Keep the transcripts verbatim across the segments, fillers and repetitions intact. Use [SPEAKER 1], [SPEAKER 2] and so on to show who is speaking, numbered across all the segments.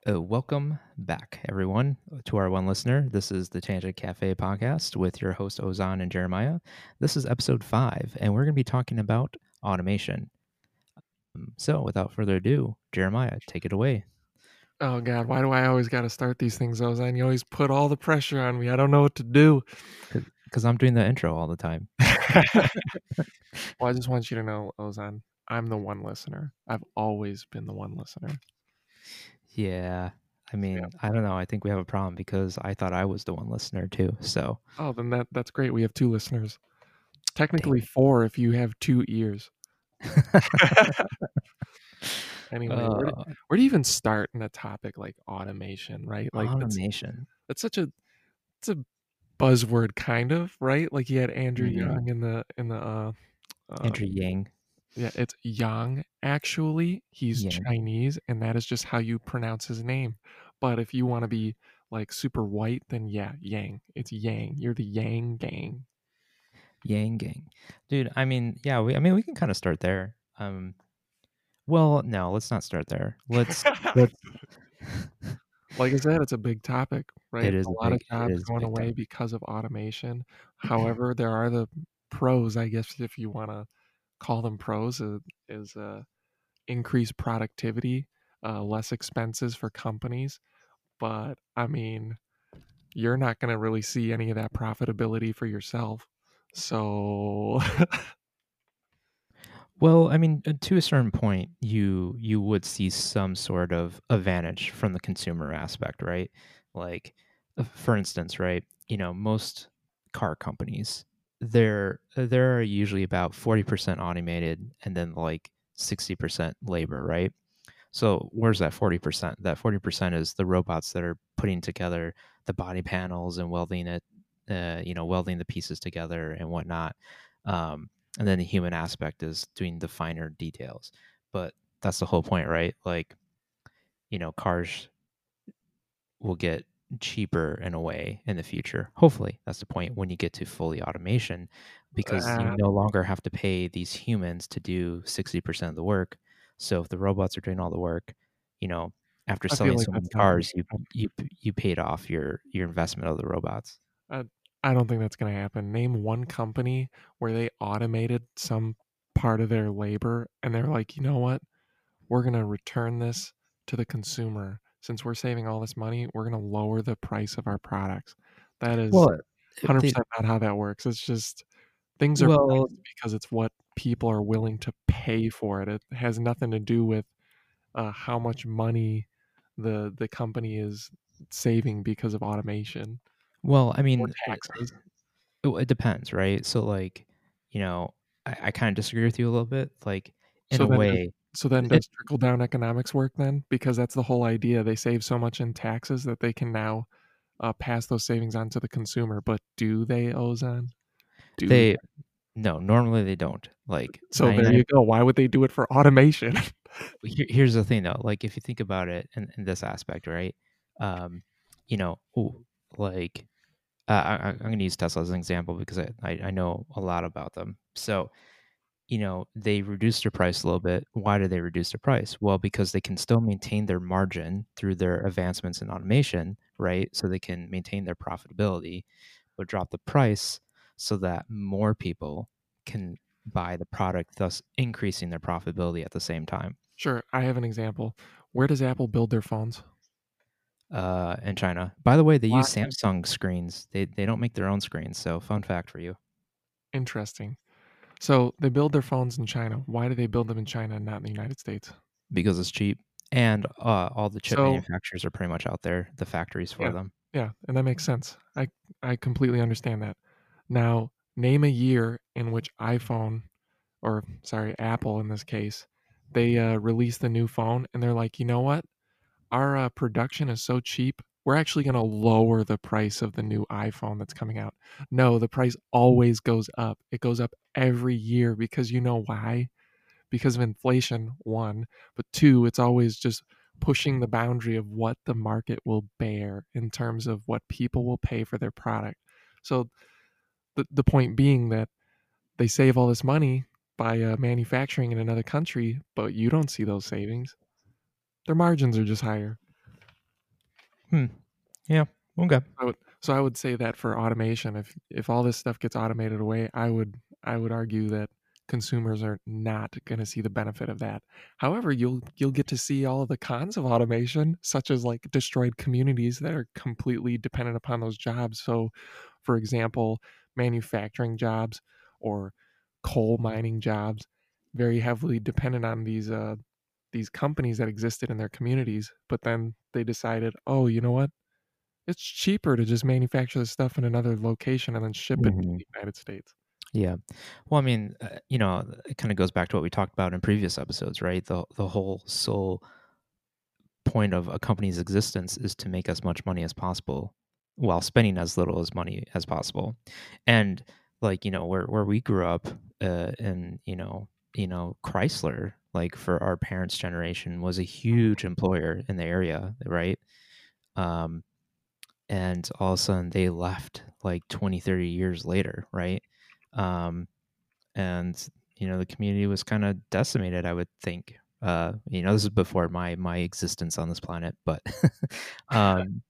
[SPEAKER 1] Uh, welcome back, everyone, to our one listener. This is the Tangent Cafe podcast with your host, Ozan and Jeremiah. This is episode five, and we're going to be talking about automation. Um, So, without further ado, Jeremiah, take it away.
[SPEAKER 2] Oh God, why do I always got to start these things, Ozan? You always put all the pressure on me. I don't know what to do.
[SPEAKER 1] Because I'm doing the intro all the time.
[SPEAKER 2] Well, I just want you to know, Ozan, I'm the one listener. I've always been the one listener.
[SPEAKER 1] Yeah. I
[SPEAKER 2] Yeah.
[SPEAKER 1] mean, I don't know. I think we have a problem because I thought I was the one listener too. So,
[SPEAKER 2] Oh, then that that's great. We have two listeners. Technically four if you have two ears. Anyway, where do,
[SPEAKER 1] uh,
[SPEAKER 2] where do you even start in a topic like automation, right? Like that's
[SPEAKER 1] automation.
[SPEAKER 2] that's such a it's a buzzword kind of, right? Like you had Andrew
[SPEAKER 1] Mhm.
[SPEAKER 2] Young in the in the uh, uh
[SPEAKER 1] Andrew Yang.
[SPEAKER 2] Yeah, it's Yang. Actually, he's
[SPEAKER 1] Yang.
[SPEAKER 2] Chinese, and that is just how you pronounce his name. But if you want to be like super white, then yeah, Yang. It's Yang. You're the Yang gang.
[SPEAKER 1] Yang Gang. Dude, I mean, yeah, we I mean we can kind of start there. Um well, no, let's not start there. Let's let's
[SPEAKER 2] Like I said, it's a big topic, right?
[SPEAKER 1] It is
[SPEAKER 2] A
[SPEAKER 1] a
[SPEAKER 2] lot of
[SPEAKER 1] big it
[SPEAKER 2] jobs
[SPEAKER 1] is a
[SPEAKER 2] going
[SPEAKER 1] big
[SPEAKER 2] away
[SPEAKER 1] topic.
[SPEAKER 2] because of automation. However, there are the pros, I guess, if you want to call them pros, uh, is uh, increased productivity, uh, less expenses for companies. But I mean, you're not going to really see any of that profitability for yourself. So,
[SPEAKER 1] Well, I mean, uh, to a certain point, you you would see some sort of advantage from the consumer aspect, right? Like, uh, for instance, right? You know, most car companies, they're uh, they're usually about forty percent automated and then like sixty percent labor, right? So where's that forty percent? That forty percent is the robots that are putting together the body panels and welding it, uh, you know, welding the pieces together and whatnot. Um, and then the human aspect is doing the finer details. But that's the whole point, right? Like, you know, cars will get cheaper in a way in the future. Hopefully, that's the point when you get to fully automation, because you
[SPEAKER 2] uh,
[SPEAKER 1] no longer have to pay these humans to do sixty percent of the work. So if the robots are doing all the work, you know, after
[SPEAKER 2] I feel
[SPEAKER 1] selling
[SPEAKER 2] like
[SPEAKER 1] so many
[SPEAKER 2] that's not going
[SPEAKER 1] cars, you
[SPEAKER 2] to
[SPEAKER 1] you you paid off your your investment of the robots.
[SPEAKER 2] happen. I, I don't think that's going to happen. Name one company where they automated some part of their labor and they're like, you know what? We're going to return this to the consumer. Since we're saving all this money, we're going to lower the price of our products. That is
[SPEAKER 1] Well, if they
[SPEAKER 2] one hundred percent not how that works. It's just things are
[SPEAKER 1] well,
[SPEAKER 2] priced because it's what people are willing to pay for it. It has nothing to do with uh, how much money the the company is saving because of automation
[SPEAKER 1] well, I
[SPEAKER 2] or
[SPEAKER 1] mean,
[SPEAKER 2] taxes.
[SPEAKER 1] it, it depends, right? So like, you know, I, I kind of disagree with you a little bit. Like, in
[SPEAKER 2] So
[SPEAKER 1] a
[SPEAKER 2] then does
[SPEAKER 1] way,
[SPEAKER 2] so then
[SPEAKER 1] it,
[SPEAKER 2] does trickle down economics work then? Because that's the whole idea. They save so much in taxes that they can now uh, pass those savings on to the consumer. But do they, Ozan? Do
[SPEAKER 1] they no, normally they don't. Like
[SPEAKER 2] so there
[SPEAKER 1] ninety-nine.
[SPEAKER 2] you go. Why would they do it for automation?
[SPEAKER 1] Here, here's the thing though, like if you think about it in, in this aspect, right? Um, you know, ooh, like uh, I, I- I'm going to use Tesla as an example because I, I I know a lot about them. So you know they reduced their price a little bit. Why did they reduce their price? Well, because they can still maintain their margin through their advancements in automation, right? So they can maintain their profitability, but drop the price so that more people can buy the product, thus increasing their profitability at the same time.
[SPEAKER 2] Sure, I have an example. Where does Apple build their phones?
[SPEAKER 1] Uh, in China. By the way, they
[SPEAKER 2] Why?
[SPEAKER 1] use Samsung screens. They they don't make their own screens. So fun fact for you,
[SPEAKER 2] Interesting. So they build their phones in China. Why do they build them in China and not in the United States?
[SPEAKER 1] because it's cheap, and uh, all the chip
[SPEAKER 2] So
[SPEAKER 1] manufacturers are pretty much out there. The factories for
[SPEAKER 2] yeah,
[SPEAKER 1] them.
[SPEAKER 2] yeah, and that makes sense. I I completely understand that. Now, name a year in which iPhone, or sorry, Apple in this case, they uh, release the new phone and they're like, you know what? Our uh, production is so cheap. We're actually going to lower the price of the new iPhone that's coming out. No, the price always goes up. It goes up every year because you know why? Because of inflation, one, but two, it's always just pushing the boundary of what the market will bear in terms of what people will pay for their product. So the, the point being that they save all this money by uh, manufacturing in another country, but you don't see those savings. Their margins are just higher.
[SPEAKER 1] Hmm. Yeah. Okay.
[SPEAKER 2] I would, so I would say that for automation, if if all this stuff gets automated away, I would I would argue that consumers are not going to see the benefit of that. However, you'll you'll get to see all of the cons of automation, such as like destroyed communities that are completely dependent upon those jobs. So, for example, manufacturing jobs or coal mining jobs, very heavily dependent on these uh, these companies that existed in their communities. But then they decided, oh, you know what? It's cheaper to just manufacture the stuff in another location and then ship it to
[SPEAKER 1] Mhm.
[SPEAKER 2] the United States.
[SPEAKER 1] Yeah. Well, I mean, uh, you know, it kind of goes back to what we talked about in previous episodes, right? The the whole sole point of a company's existence is to make as much money as possible while spending as little as money as possible. And like, you know, where where we grew up, uh in, you know, you know, Chrysler, like for our parents' generation was a huge employer in the area, right? Um and all of a sudden they left like twenty, thirty years later, right? Um and you know the community was kind of decimated, I would think. Uh you know, this is before my my existence on this planet, but um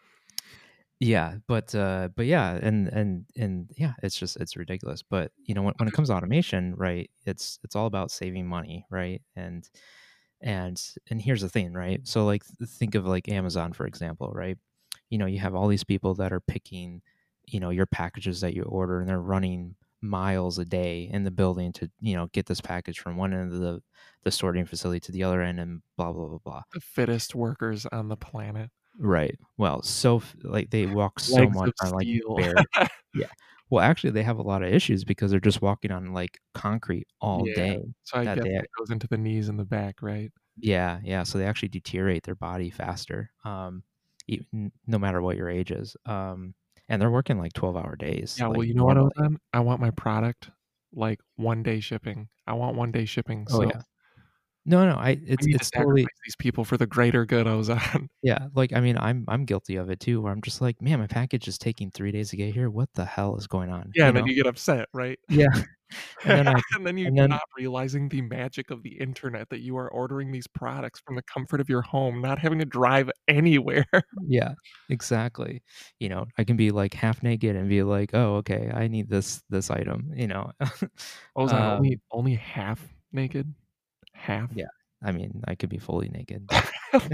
[SPEAKER 1] yeah, but uh but yeah, and and and yeah, it's just it's ridiculous. But you know, when, when it comes to automation, right, it's it's all about saving money, right? and and and here's the thing, right? So like th- think of like Amazon, for example, right? You know, you have all these people that are picking, you know, your packages that you order, and they're running miles a day in the building to, you know, get this package from one end of the the sorting facility to the other end, and blah blah blah blah.
[SPEAKER 2] The fittest workers on the planet.
[SPEAKER 1] Right. Well, so f like, they walk so
[SPEAKER 2] Legs
[SPEAKER 1] much
[SPEAKER 2] of
[SPEAKER 1] on, like,
[SPEAKER 2] steel.
[SPEAKER 1] bare. Yeah. Well, actually, they have a lot of issues because they're just walking on, like, concrete all
[SPEAKER 2] Yeah,
[SPEAKER 1] day
[SPEAKER 2] so I
[SPEAKER 1] that
[SPEAKER 2] guess
[SPEAKER 1] they.
[SPEAKER 2] that goes into the knees and the back, right?
[SPEAKER 1] Yeah, yeah, so they actually deteriorate their body faster, um, e n no matter what your age is, um, and they're working, like, twelve-hour days,
[SPEAKER 2] Yeah, well,
[SPEAKER 1] like,
[SPEAKER 2] you know what,
[SPEAKER 1] normally.
[SPEAKER 2] Ozan? I want my product, like, one day shipping. I want one day shipping,
[SPEAKER 1] Oh,
[SPEAKER 2] so
[SPEAKER 1] yeah. No, no, I
[SPEAKER 2] we
[SPEAKER 1] it's
[SPEAKER 2] need to
[SPEAKER 1] it's totally.
[SPEAKER 2] sacrifice these people for the greater good, Ozan.
[SPEAKER 1] Yeah, like, I mean, I'm I'm guilty of it too, where I'm just like, "Man, my package is taking three days to get here. What the hell is going on?"
[SPEAKER 2] Yeah,
[SPEAKER 1] You
[SPEAKER 2] and then
[SPEAKER 1] know?
[SPEAKER 2] you get upset, right?
[SPEAKER 1] Yeah, and then I
[SPEAKER 2] And then you
[SPEAKER 1] and then.
[SPEAKER 2] stop realizing the magic of the internet, that you are ordering these products from the comfort of your home, not having to drive anywhere.
[SPEAKER 1] Yeah, exactly. You know, I can be, like, half naked and be like, "Oh, okay, I need this this item," you know?
[SPEAKER 2] Ozan, only
[SPEAKER 1] Um,
[SPEAKER 2] only half naked? Half?
[SPEAKER 1] yeah, I mean, I could be fully naked, but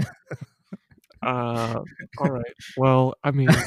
[SPEAKER 2] Uh, alright. Well, I mean,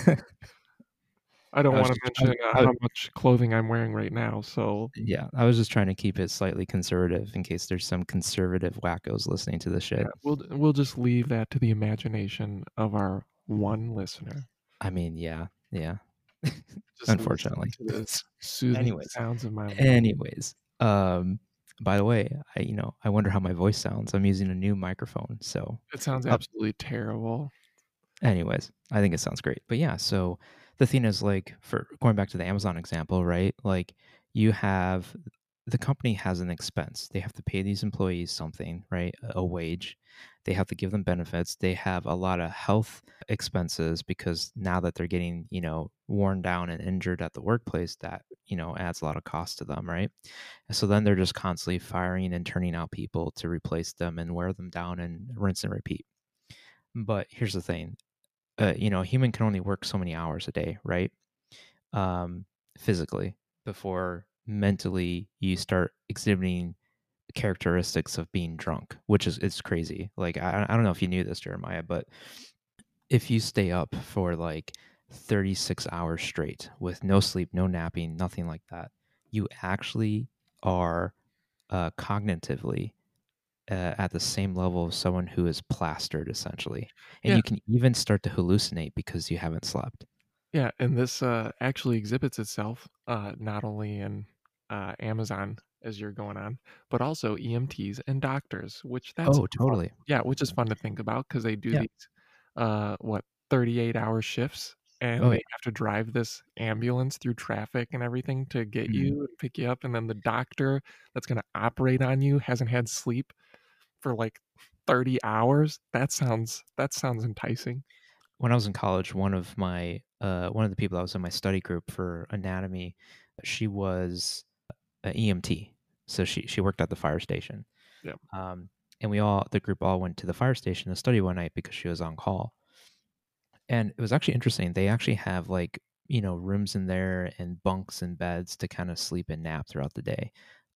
[SPEAKER 2] I don't
[SPEAKER 1] I was
[SPEAKER 2] wanna
[SPEAKER 1] just I
[SPEAKER 2] mention,
[SPEAKER 1] was
[SPEAKER 2] uh,
[SPEAKER 1] I
[SPEAKER 2] how much clothing I'm wearing right now, so
[SPEAKER 1] yeah, I was just trying to keep it slightly conservative in case there's some conservative wackos listening to this
[SPEAKER 2] yeah,
[SPEAKER 1] shit.
[SPEAKER 2] we'll we'll just leave that to the imagination of our one listener.
[SPEAKER 1] I mean, yeah, yeah,
[SPEAKER 2] Just listen
[SPEAKER 1] unfortunately.
[SPEAKER 2] to this soothing
[SPEAKER 1] Anyways
[SPEAKER 2] sounds of my voice.
[SPEAKER 1] anyways, um, by the way, I you know, I wonder how my voice sounds. I'm using a new microphone, so
[SPEAKER 2] It sounds
[SPEAKER 1] up.
[SPEAKER 2] absolutely terrible.
[SPEAKER 1] Anyways, I think it sounds great. But yeah, so the thing is, like, for going back to the Amazon example, right? Like, you have the company has an expense. They have to pay these employees something, right? A wage. They have to give them benefits. They have a lot of health expenses because now that they're getting, you know, worn down and injured at the workplace, that, you know, adds a lot of cost to them, right? And so then they're just constantly firing and turning out people to replace them and wear them down and rinse and repeat. But here's the thing, uh, you know, a human can only work so many hours a day, right? Um, physically, before mentally you start exhibiting characteristics of being drunk, which is it's crazy. Like I, I don't know if you knew this, Jeremiah, but if you stay up for like thirty-six hours straight with no sleep, no napping, nothing like that, you actually are uh, cognitively uh, at the same level of someone who is plastered, essentially. And
[SPEAKER 2] Yeah,
[SPEAKER 1] you can even start to hallucinate because you haven't slept.
[SPEAKER 2] yeah, and this, uh, actually exhibits itself, uh, not only in, uh, Amazon as you're going on, but also E M Ts and doctors, which that's
[SPEAKER 1] Oh,
[SPEAKER 2] fun.
[SPEAKER 1] totally.
[SPEAKER 2] Yeah, which is fun to think about because they do
[SPEAKER 1] Yeah.
[SPEAKER 2] these, uh, what, thirty-eight-hour shifts,
[SPEAKER 1] Oh,
[SPEAKER 2] and
[SPEAKER 1] yeah.
[SPEAKER 2] they have to drive this ambulance through traffic and everything to get
[SPEAKER 1] Mhm.
[SPEAKER 2] you and pick you up, and then the doctor that's gonna operate on you hasn't had sleep for, like, thirty hours. That sounds that sounds enticing.
[SPEAKER 1] When I was in college, one of my uh, one of the people that was in my study group for anatomy, she was a E M T. So she she worked at the fire station.
[SPEAKER 2] Yeah.
[SPEAKER 1] Um, and we all the group all went to the fire station to study one night because she was on call. And it was actually interesting. They actually have, like, you know, rooms in there and bunks and beds to kinda sleep and nap throughout the day.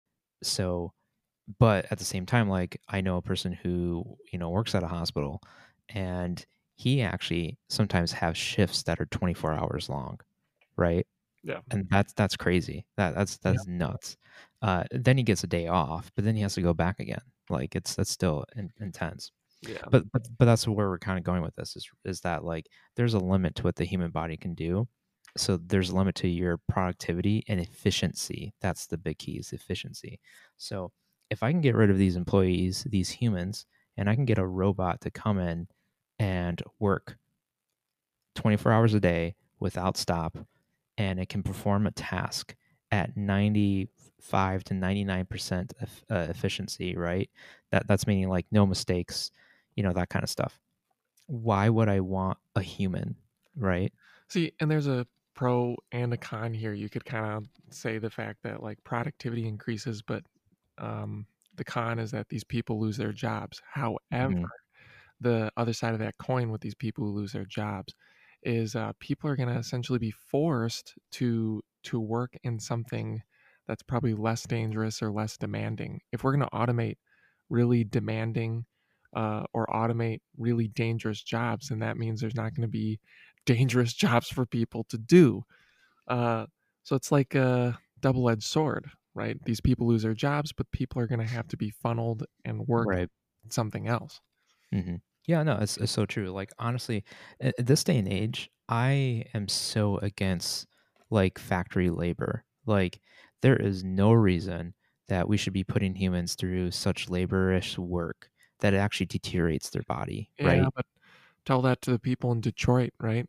[SPEAKER 1] So but at the same time, like, I know a person who, you know, works at a hospital, and he actually sometimes has shifts that are twenty-four hours long, right?
[SPEAKER 2] Yeah.
[SPEAKER 1] And that's that's crazy. That that's
[SPEAKER 2] Yeah.
[SPEAKER 1] that's nuts. Uh, then he gets a day off, but then he has to go back again. Like, it's that's still in intense.
[SPEAKER 2] Yeah.
[SPEAKER 1] But but but that's where we're kinda going with this is is that, like, there's a limit to what the human body can do. So there's a limit to your productivity and efficiency. That's the big key is efficiency. So if I can get rid of these employees, these humans, and I can get a robot to come in and work twenty-four hours a day without stop, and it can perform a task at ninety-five to ninety-nine percent eff uh, efficiency, right? That that's meaning, like, no mistakes, you know, that kinda stuff. Why would I want a human, right?
[SPEAKER 2] See, and there's a pro and a con here. You could kind of say the fact that like productivity increases, but um, the con is that these people lose their jobs. However,
[SPEAKER 1] Mhm.
[SPEAKER 2] the other side of that coin with these people who lose their jobs is uh, people are going to essentially be forced to to work in something that's probably less dangerous or less demanding. If we're going to automate really demanding uh, or automate really dangerous jobs, then that means there's not going to be dangerous jobs for people to do. Uh, so it's like a double-edged sword, right? These people lose their jobs, but people are going to have to be funneled and work
[SPEAKER 1] Right.
[SPEAKER 2] something else.
[SPEAKER 1] Mhm. Yeah, no, it's it's so true. Like, honestly, at at this day and age, I am so against, like, factory labor. Like, there is no reason that we should be putting humans through such laborious work that it actually deteriorates their body,
[SPEAKER 2] Yeah,
[SPEAKER 1] right?
[SPEAKER 2] but tell that to the people in Detroit, right?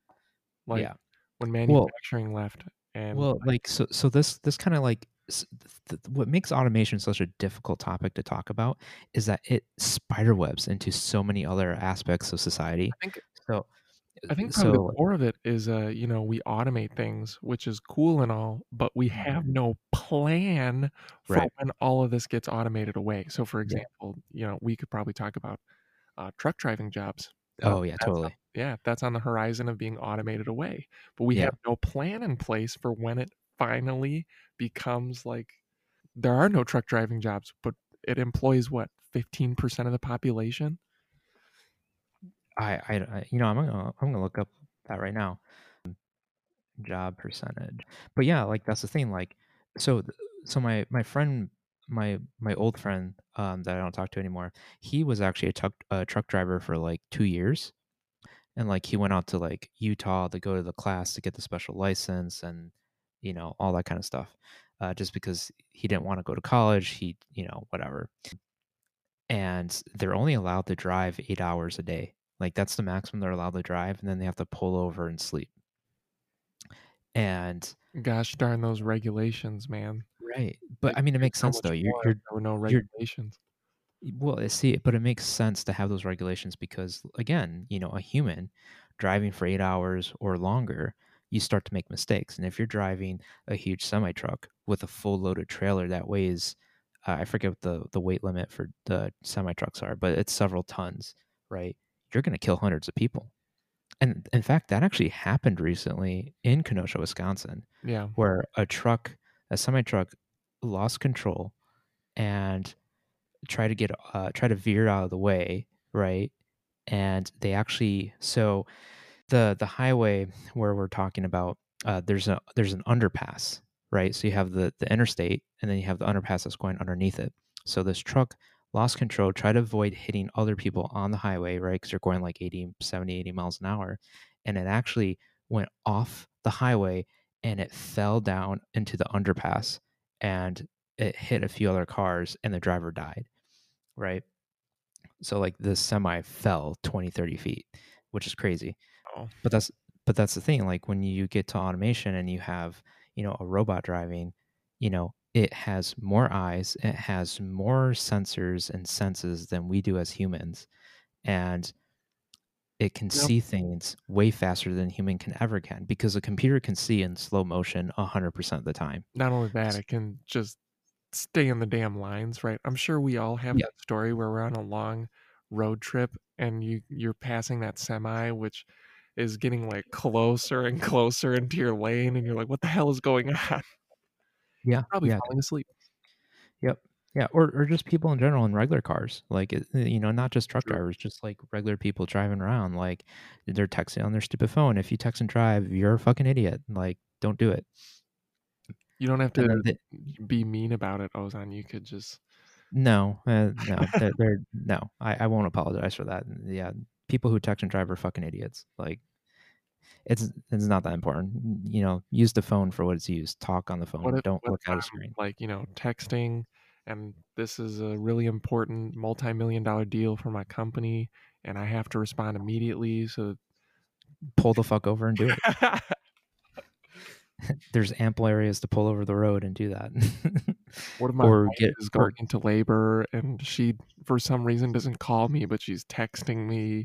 [SPEAKER 2] Like
[SPEAKER 1] Yeah.
[SPEAKER 2] when
[SPEAKER 1] Well
[SPEAKER 2] manufacturing left and
[SPEAKER 1] well,
[SPEAKER 2] like
[SPEAKER 1] like, so so this this kinda, like, s th th what makes automation such a difficult topic to talk about is that it spiderwebs into so many other aspects of
[SPEAKER 2] I
[SPEAKER 1] society.
[SPEAKER 2] think
[SPEAKER 1] So,
[SPEAKER 2] I think
[SPEAKER 1] uh,
[SPEAKER 2] probably the
[SPEAKER 1] so
[SPEAKER 2] core of it is, uh, you know, we automate things, which is cool and all, but we
[SPEAKER 1] Mhm.
[SPEAKER 2] have no plan for
[SPEAKER 1] Right.
[SPEAKER 2] when all of this gets automated away. So, for
[SPEAKER 1] Yeah.
[SPEAKER 2] example, you know, we could probably talk about uh, truck driving jobs. Uh,
[SPEAKER 1] Oh, yeah,
[SPEAKER 2] that's on,
[SPEAKER 1] totally.
[SPEAKER 2] yeah, that's on the horizon of being automated away. But we
[SPEAKER 1] Yeah.
[SPEAKER 2] have no plan in place for when it finally becomes like there are no truck driving jobs, but it employs what fifteen percent of the population.
[SPEAKER 1] I I I you know, I'm gonna I'm gonna look up that right now, job percentage. But yeah, like, that's the thing, like, so th so my my friend my my old friend, um, that I don't talk to anymore, he was actually a truck a truck driver for, like, two years, and, like, he went out to, like, Utah to go to the class to get the special license and, you know, all that kinda stuff, uh, just because he didn't wanna go to college, he you know, whatever. And they're only allowed to drive eight hours a day. Like, that's the maximum they're allowed to drive, and then they have to pull over and sleep. And
[SPEAKER 2] Gosh darn those regulations, man.
[SPEAKER 1] right,
[SPEAKER 2] They
[SPEAKER 1] but, I
[SPEAKER 2] could
[SPEAKER 1] mean, it
[SPEAKER 2] do
[SPEAKER 1] makes
[SPEAKER 2] so
[SPEAKER 1] sense, though.
[SPEAKER 2] much
[SPEAKER 1] You're
[SPEAKER 2] more if
[SPEAKER 1] you're
[SPEAKER 2] there were no
[SPEAKER 1] you're
[SPEAKER 2] regulations.
[SPEAKER 1] well, see, but it makes sense to have those regulations because, again, you know, a human driving for eight hours or longer, you start to make mistakes, and if you're driving a huge semi truck with a full loaded trailer that weighs, uh, I forget what the the weight limit for the semi trucks are, but it's several tons, right? You're gonna kill hundreds of people. And in fact, that actually happened recently in Kenosha, Wisconsin,
[SPEAKER 2] Yeah.
[SPEAKER 1] where a truck, a semi truck, lost control and tried to get uh, tried to veer out of the way, right? And they actually so the the highway where we're talking about, uh, there's a there's an underpass, right? So you have the the interstate, and then you have the underpass that's going underneath it. So this truck lost control, tried to avoid hitting other people on the highway, right? Because they're going like eighty, seventy, eighty miles an hour, and it actually went off the highway and it fell down into the underpass and it hit a few other cars and the driver died, right? So like the semi fell twenty, thirty feet, which is crazy.
[SPEAKER 2] Oh.
[SPEAKER 1] But that's but that's the thing, like, when you get to automation and you have, you know, a robot driving, you know, it has more eyes, it has more sensors and senses than we do as humans, and it can
[SPEAKER 2] Yep.
[SPEAKER 1] see things way faster than human can ever can because a computer can see in slow motion one hundred percent of the time.
[SPEAKER 2] Not only that,
[SPEAKER 1] S
[SPEAKER 2] it can just stay in the damn lines, right? I'm sure we all have
[SPEAKER 1] Yeah.
[SPEAKER 2] that story where we're on a long road trip and you you're passing that semi, which is getting like closer and closer into your lane, and you're like, "What the hell is going on?"
[SPEAKER 1] Yeah,
[SPEAKER 2] Probably
[SPEAKER 1] yeah,
[SPEAKER 2] falling asleep.
[SPEAKER 1] yep. Yeah, or or just people in general in regular cars, like, it you know, not just truck
[SPEAKER 2] True.
[SPEAKER 1] drivers, just, like, regular people driving around, like, they're texting on their stupid phone. If you text and drive, you're a fucking idiot, like, don't do it.
[SPEAKER 2] You don't have
[SPEAKER 1] And then
[SPEAKER 2] to
[SPEAKER 1] the
[SPEAKER 2] be mean about it, Ozan. You could just
[SPEAKER 1] no, uh, no, they're they're no, I I won't apologize for that. Yeah, people who text and drive are fucking idiots, like, it's it's not that important, you know, use the phone for what it's used, talk on the
[SPEAKER 2] what
[SPEAKER 1] phone,
[SPEAKER 2] if
[SPEAKER 1] don't
[SPEAKER 2] what
[SPEAKER 1] look
[SPEAKER 2] if
[SPEAKER 1] at a
[SPEAKER 2] I'm,
[SPEAKER 1] screen.
[SPEAKER 2] like, you know, texting, and this is a really important multi-million dollar deal for my company, and I have to respond immediately, so
[SPEAKER 1] Pull the fuck over and do it. There's ample areas to pull over the road and do that.
[SPEAKER 2] what if my
[SPEAKER 1] Or
[SPEAKER 2] wife
[SPEAKER 1] get
[SPEAKER 2] is going
[SPEAKER 1] or
[SPEAKER 2] into labor and she, for some reason, doesn't call me, but she's texting me?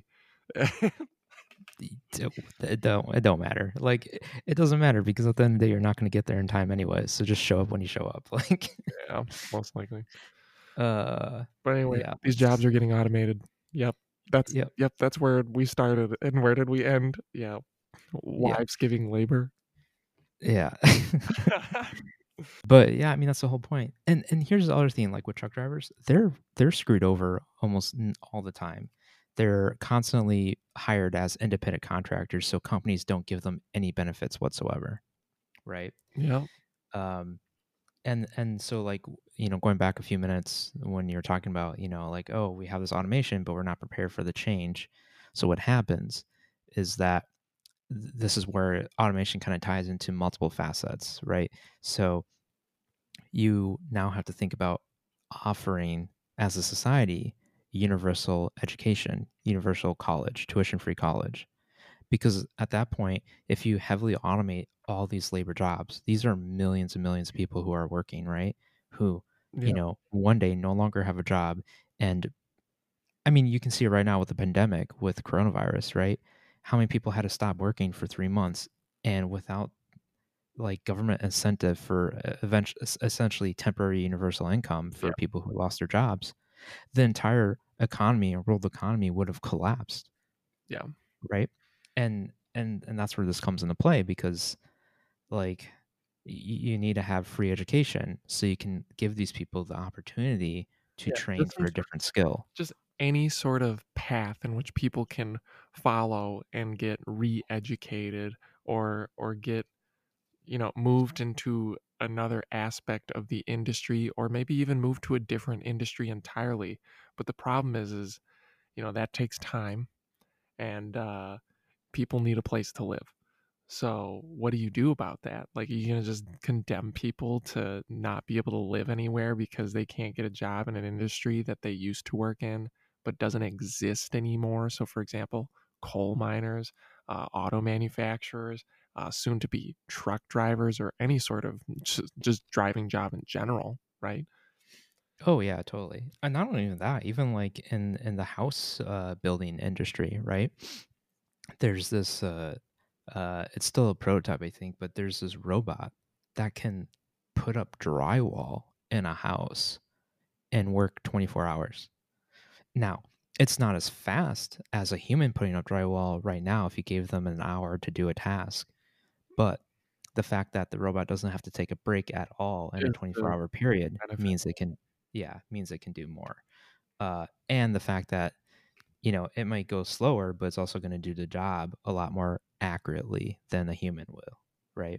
[SPEAKER 1] it it don't it don't matter. Like, it it doesn't matter because at the end of the day, you're not gonna get there in time anyways, so just show up when you show up, like,
[SPEAKER 2] Yeah, most likely.
[SPEAKER 1] uh,
[SPEAKER 2] But anyway,
[SPEAKER 1] yeah.
[SPEAKER 2] these jobs are getting automated. Yep. That's
[SPEAKER 1] Yep,
[SPEAKER 2] yep, that's where we started, and where did we end? Yeah.
[SPEAKER 1] yeah,
[SPEAKER 2] Wives giving labor.
[SPEAKER 1] yeah. But, yeah, I mean, that's the whole point. And and here's the other thing, like, with truck drivers, they're they're screwed over almost n all the time. They're constantly hired as independent contractors, so companies don't give them any benefits whatsoever, right?
[SPEAKER 2] Yep.
[SPEAKER 1] Um And and so, like, you know, going back a few minutes when you're talking about, you know, like, "Oh, we have this automation, but we're not prepared for the change." So what happens is that th this is where automation kinda ties into multiple facets, right? So you now have to think about offering, as a society, universal education, universal college, tuition-free college. Because at that point, if you heavily automate all these labor jobs, these are millions and millions of people who are working, right? Who, you
[SPEAKER 2] Yep.
[SPEAKER 1] know, one day no longer have a job. And I mean, you can see it right now with the pandemic, with coronavirus, right? How many people had to stop working for three months and without like government incentive for uh, eventually, essentially temporary universal income for
[SPEAKER 2] Yep.
[SPEAKER 1] people who lost their jobs, the entire economy or world economy would have collapsed,
[SPEAKER 2] Yeah.
[SPEAKER 1] right? And and and that's where this comes into play because like y- you need to have free education so you can give these people the opportunity to
[SPEAKER 2] Yeah.
[SPEAKER 1] train
[SPEAKER 2] Just
[SPEAKER 1] for
[SPEAKER 2] some
[SPEAKER 1] a
[SPEAKER 2] sort
[SPEAKER 1] different skill.
[SPEAKER 2] just any sort of path in which people can follow and get re-educated, or or get, you know, moved into another aspect of the industry, or maybe even move to a different industry entirely. But the problem is is, you know, that takes time, and uh people need a place to live. So, what do you do about that? Like, are you gonna just condemn people to not be able to live anywhere because they can't get a job in an industry that they used to work in but doesn't exist anymore? So, for example, coal miners, uh, auto manufacturers, uh, soon to be truck drivers, or any sort of just, just driving job in general, right?
[SPEAKER 1] Oh yeah, totally. And not only even that, even like in in the house uh, building industry, right? There's this uh, uh, it's still a prototype, I think, but there's this robot that can put up drywall in a house and work twenty-four hours. Now, it's not as fast as a human putting up drywall right now if you gave them an hour to do a task, but the fact that the robot doesn't have to take a break at all in a
[SPEAKER 2] Just the
[SPEAKER 1] twenty-four-hour period
[SPEAKER 2] benefit.
[SPEAKER 1] means it can yeah, means it can do more. Uh, and the fact that, you know, it might go slower, but it's also gonna do the job a lot more accurately than a human will, right?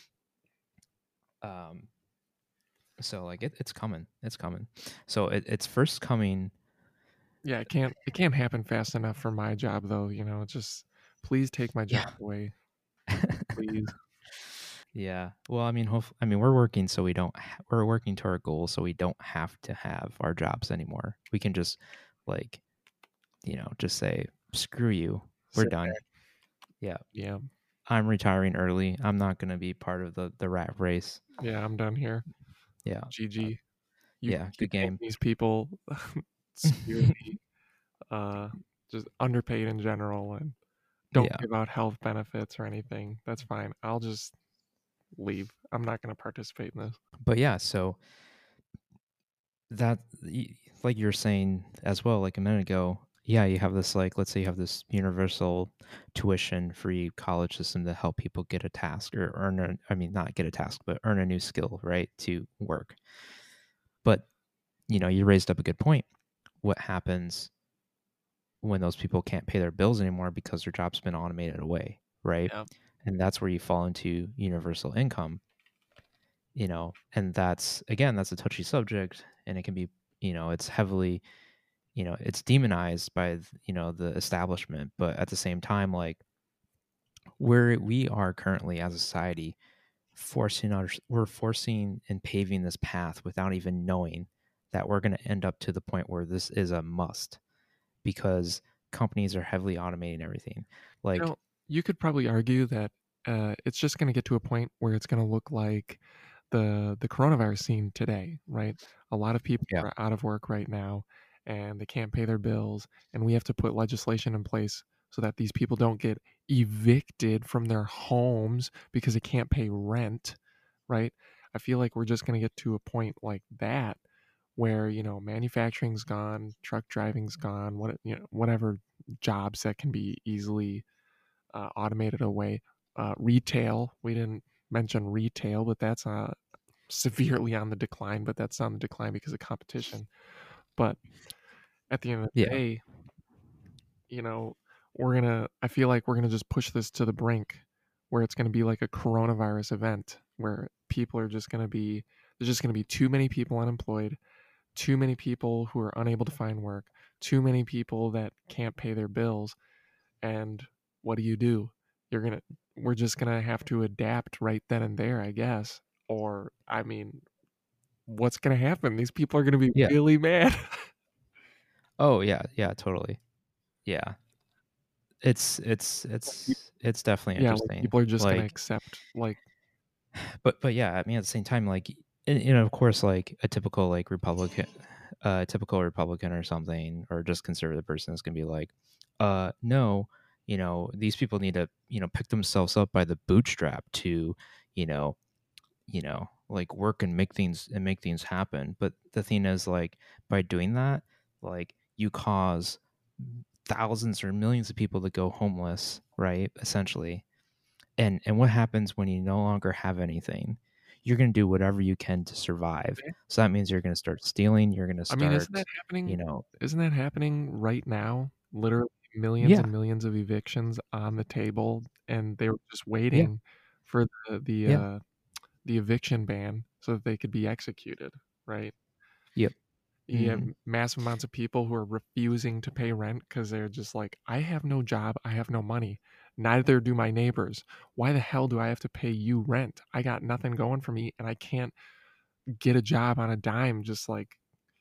[SPEAKER 1] Um, so, like, it it's coming, it's coming. So it it's first coming.
[SPEAKER 2] Yeah, it can't it can't happen fast enough for my job though. You know, just please take my job
[SPEAKER 1] Yeah.
[SPEAKER 2] away, please.
[SPEAKER 1] Yeah. Well, I mean, hope I mean, we're working so we don't ha we're working to our goal so we don't have to have our jobs anymore. We can just, like, you know, just say, "Screw you. We're
[SPEAKER 2] Sit
[SPEAKER 1] done."
[SPEAKER 2] back.
[SPEAKER 1] Yeah.
[SPEAKER 2] Yeah.
[SPEAKER 1] I'm retiring early. I'm not gonna be part of the the rat race.
[SPEAKER 2] Yeah, I'm done here.
[SPEAKER 1] Yeah. Uh,
[SPEAKER 2] G G. You
[SPEAKER 1] yeah,
[SPEAKER 2] keep
[SPEAKER 1] good
[SPEAKER 2] making
[SPEAKER 1] game.
[SPEAKER 2] these people severely, uh, just underpaid in general, and don't
[SPEAKER 1] Yeah.
[SPEAKER 2] give out health benefits or anything. That's fine. I'll just leave. I'm not gonna participate in this.
[SPEAKER 1] But, yeah, so that y like you were saying as well, like, a minute ago, yeah, you have this like let's say you have this universal tuition free college system to help people get a task or earn a, I mean not get a task, but earn a new skill, right? To work. But, you know, you raised up a good point. What happens when those people can't pay their bills anymore because their job's been automated away, right?
[SPEAKER 2] Yeah.
[SPEAKER 1] And that's where you fall into universal income, you know, and that's again, that's a touchy subject and it can be, you know, it's heavily, you know, it's demonized by, th- you know, the establishment, but at the same time, like where we are currently as a society forcing our, we're forcing and paving this path without even knowing that we're going to end up to the point where this is a must because companies are heavily automating everything.
[SPEAKER 2] You
[SPEAKER 1] Like,
[SPEAKER 2] know, you could probably argue that uh, it's just going to get to a point where it's going to look like the the coronavirus scene today, right? A lot of people
[SPEAKER 1] yeah,
[SPEAKER 2] are out of work right now, and they can't pay their bills, and we have to put legislation in place so that these people don't get evicted from their homes because they can't pay rent, right? I feel like we're just going to get to a point like that where, you know, manufacturing's gone, truck driving's gone, what you know, whatever jobs that can be easily uh, automated away. Uh, retail, we didn't mention retail, but that's uh, severely on the decline, but that's on the decline because of competition. But at the end of the
[SPEAKER 1] yeah,
[SPEAKER 2] day, you know, we're gonna, I feel like we're gonna just push this to the brink where it's gonna be like a coronavirus event where people are just gonna be, there's just gonna be too many people unemployed, too many people who are unable to find work, too many people that can't pay their bills. And what do you do? You're gonna we're just gonna have to adapt right then and there, I guess. Or I mean, what's gonna happen? These people are gonna be
[SPEAKER 1] yeah.
[SPEAKER 2] really mad.
[SPEAKER 1] Oh yeah, yeah, totally. Yeah. It's it's it's it's definitely
[SPEAKER 2] Yeah, like
[SPEAKER 1] interesting.
[SPEAKER 2] people are just gonna
[SPEAKER 1] Like,
[SPEAKER 2] accept like
[SPEAKER 1] but but yeah, I mean at the same time, like, and, you know, of course, like a typical like Republican, uh, typical Republican or something, or just conservative person is gonna be like, uh, no, you know, these people need to, you know, pick themselves up by the bootstrap to, you know, you know, like work and make things and make things happen. But the thing is, like, by doing that, like you cause thousands or millions of people to go homeless, right? Essentially. And and what happens when you no longer have anything? You're going to do whatever you can to survive. So that means you're going to start stealing, you're going to
[SPEAKER 2] I mean, isn't
[SPEAKER 1] start,
[SPEAKER 2] that
[SPEAKER 1] you
[SPEAKER 2] happening
[SPEAKER 1] know,
[SPEAKER 2] isn't that happening right now? Literally millions
[SPEAKER 1] yeah,
[SPEAKER 2] and millions of evictions on the table, and they were just
[SPEAKER 1] yeah,
[SPEAKER 2] waiting for the the,
[SPEAKER 1] yeah,
[SPEAKER 2] uh, the eviction ban so that they could be executed, right?
[SPEAKER 1] yep.
[SPEAKER 2] You have
[SPEAKER 1] Hmm.
[SPEAKER 2] massive amounts of people who are refusing to pay rent because they're just like, I have no job, I have no money. Neither do my neighbors. Why the hell do I have to pay you rent? I got nothing going for me and I can't get a job on a dime. Just like,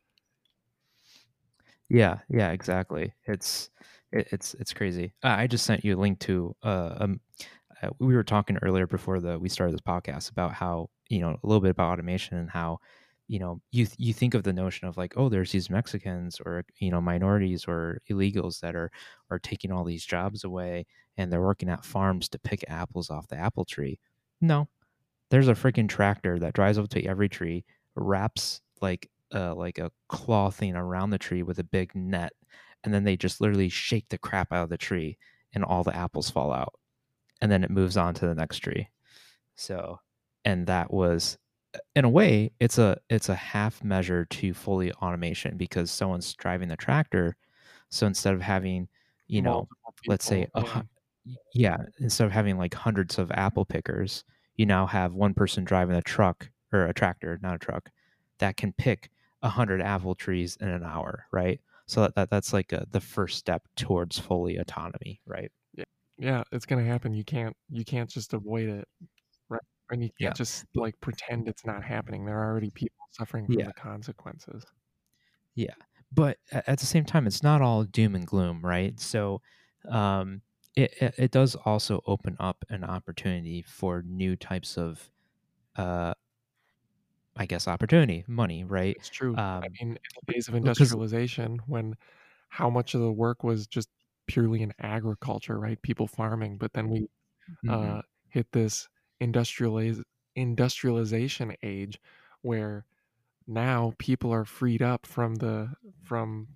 [SPEAKER 1] Yeah, yeah, exactly. It's it, it's it's crazy. Uh, I just sent you a link to uh, um, uh, we were talking earlier before the we started this podcast about how, you know, a little bit about automation and how, you know, you th- you think of the notion of like, oh, there's these Mexicans or, you know, minorities or illegals that are are taking all these jobs away and they're working at farms to pick apples off the apple tree. No, there's a freaking tractor that drives up to every tree, wraps like uh like a claw thing around the tree with a big net, and then they just literally shake the crap out of the tree and all the apples fall out. And then it moves on to the next tree. So, and that was in a way, it's a it's a half measure to fully automation because someone's driving the tractor. So instead of having, you know,
[SPEAKER 2] multiple
[SPEAKER 1] let's say
[SPEAKER 2] people.
[SPEAKER 1] a
[SPEAKER 2] Yeah.
[SPEAKER 1] hu- yeah, instead of having like hundreds of apple pickers, you now have one person driving a truck or a tractor, not a truck, that can pick a hundred apple trees in an hour, right? So that, that that's like a, the first step towards fully autonomy, right?
[SPEAKER 2] Yeah. Yeah. It's going to happen. You can't, you can't just avoid it. Right. And you can't
[SPEAKER 1] Yeah,
[SPEAKER 2] just
[SPEAKER 1] but
[SPEAKER 2] like pretend it's not happening. There are already people suffering from
[SPEAKER 1] yeah,
[SPEAKER 2] the consequences.
[SPEAKER 1] yeah. But a- at the same time, it's not all doom and gloom, right? So, um, it, it it does also open up an opportunity for new types of uh I guess opportunity, money, right?
[SPEAKER 2] It's true. I
[SPEAKER 1] Um,
[SPEAKER 2] mean, in the days of
[SPEAKER 1] because
[SPEAKER 2] industrialization, when how much of the work was just purely in agriculture, right? People farming, but then we
[SPEAKER 1] mhm,
[SPEAKER 2] uh, hit this industrializ- industrialization age where now people are freed up from the from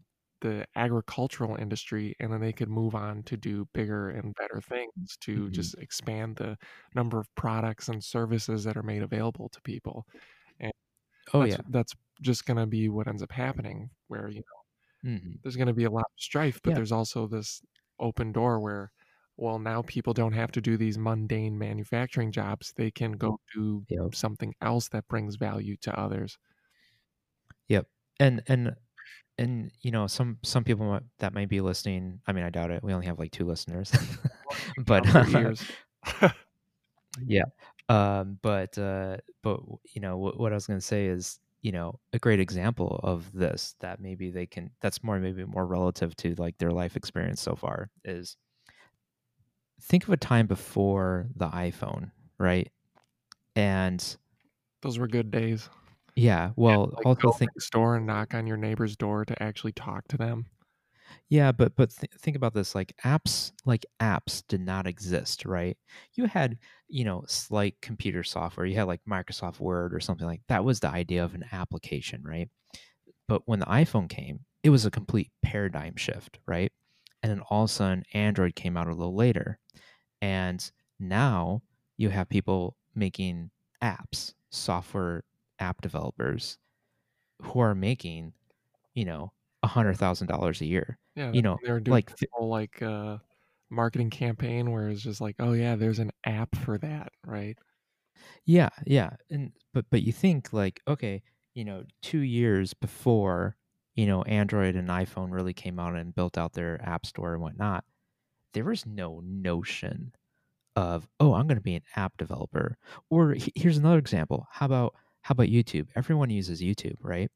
[SPEAKER 2] the agricultural industry, and then they could move on to do bigger and better things to
[SPEAKER 1] Mhm.
[SPEAKER 2] just expand the number of products and services that are made available to people. And
[SPEAKER 1] Oh,
[SPEAKER 2] that's
[SPEAKER 1] yeah.
[SPEAKER 2] that's just gonna be what ends up happening where, you know,
[SPEAKER 1] Mhm.
[SPEAKER 2] there's gonna be a lot of strife, but
[SPEAKER 1] Yeah.
[SPEAKER 2] there's also this open door where, well, now people don't have to do these mundane manufacturing jobs. They can go do
[SPEAKER 1] Yep.
[SPEAKER 2] something else that brings value to others.
[SPEAKER 1] Yep. And and and, you know, some some people might that might be listening. I mean, I doubt it. We only have, like, two listeners.
[SPEAKER 2] Well, you can
[SPEAKER 1] But,
[SPEAKER 2] count their ears.
[SPEAKER 1] yeah. Um, but, uh, but, you know, what what I was gonna say is, you know, a great example of this that maybe they can that's more maybe more relative to, like, their life experience so far is think of a time before the iPhone, right? And
[SPEAKER 2] Those were good days.
[SPEAKER 1] yeah,
[SPEAKER 2] You had to,
[SPEAKER 1] well,
[SPEAKER 2] like,
[SPEAKER 1] also
[SPEAKER 2] go
[SPEAKER 1] think
[SPEAKER 2] next door and knock on your neighbor's door to actually talk to them.
[SPEAKER 1] yeah, but but th- think about this, like apps like apps did not exist, right? You had, you know, slight computer software. You had like Microsoft Word or something like that was the idea of an application, right? But when the iPhone came, it was a complete paradigm shift, right? And then all of a sudden Android came out a little later. And now you have people making apps, software app developers who are making, you know, a hundred thousand dollars a year.
[SPEAKER 2] Yeah,
[SPEAKER 1] You know,
[SPEAKER 2] they were doing
[SPEAKER 1] like
[SPEAKER 2] this whole, like, uh, marketing campaign where it's just like, "Oh, yeah, there's an app for that," right?
[SPEAKER 1] yeah, yeah, and but but you think like, okay, you know, two years before, you know, Android and iPhone really came out and built out their app store and whatnot, there was no notion of, "Oh, I'm gonna be an app developer." Or he here's another example. How about how about YouTube? Everyone uses YouTube, right?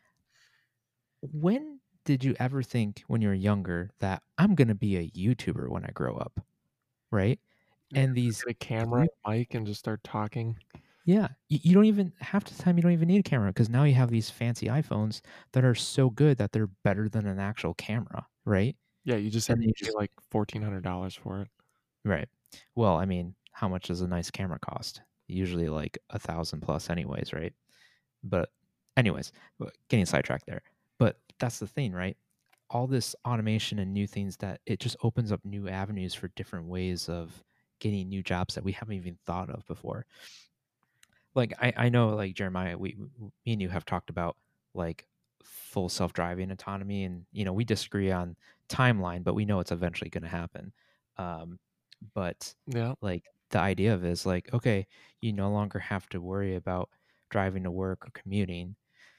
[SPEAKER 1] When did you ever think when you were younger that I'm gonna be a YouTuber when I grow up, right?
[SPEAKER 2] Yeah,
[SPEAKER 1] And
[SPEAKER 2] just
[SPEAKER 1] these
[SPEAKER 2] get a camera
[SPEAKER 1] you
[SPEAKER 2] and mic and just start talking.
[SPEAKER 1] yeah, you, you don't even half the time you don't even need a camera because now you have these fancy iPhones that are so good that they're better than an actual camera, right?
[SPEAKER 2] Yeah, you just have
[SPEAKER 1] And then
[SPEAKER 2] to
[SPEAKER 1] you
[SPEAKER 2] pay,
[SPEAKER 1] just
[SPEAKER 2] like, fourteen hundred dollars for it.
[SPEAKER 1] right. Well, I mean, how much does a nice camera cost? Usually like a thousand plus, anyways, right? But, anyways, w- getting sidetracked there. But that's the thing, right? All this automation and new things that it just opens up new avenues for different ways of getting new jobs that we haven't even thought of before. Like I, I know like Jeremiah, we w- me and you have talked about like full self-driving autonomy and you know we disagree on timeline, but we know it's eventually going to happen. Um, but
[SPEAKER 2] Yeah.
[SPEAKER 1] like the idea of it is like, okay, you no longer have to worry about driving to work or commuting.